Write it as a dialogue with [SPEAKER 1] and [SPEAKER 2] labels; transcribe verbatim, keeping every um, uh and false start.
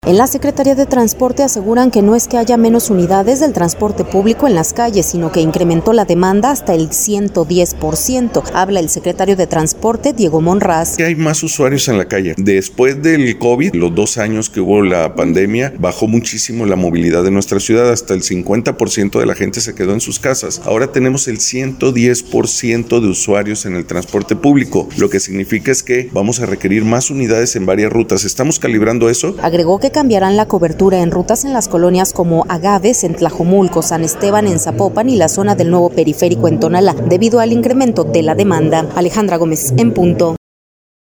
[SPEAKER 1] En la Secretaría de Transporte aseguran que no es que haya menos unidades del transporte público en las calles, sino que incrementó la demanda hasta el ciento diez por ciento. Habla el secretario de Transporte, Diego Monraz.
[SPEAKER 2] Hay más usuarios en la calle. Después del COVID, los dos años que hubo la pandemia, bajó muchísimo la movilidad de nuestra ciudad. Hasta el cincuenta por ciento de la gente se quedó en sus casas. Ahora tenemos el ciento diez por ciento de usuarios en el transporte público, lo que significa es que vamos a requerir más unidades en varias rutas. Estamos calibrando eso.
[SPEAKER 1] Agregó que cambiarán la cobertura en rutas en las colonias como Agaves en Tlajomulco, San Esteban en Zapopan y la zona del nuevo periférico en Tonalá, debido al incremento de la demanda. Alejandra Gómez, en punto.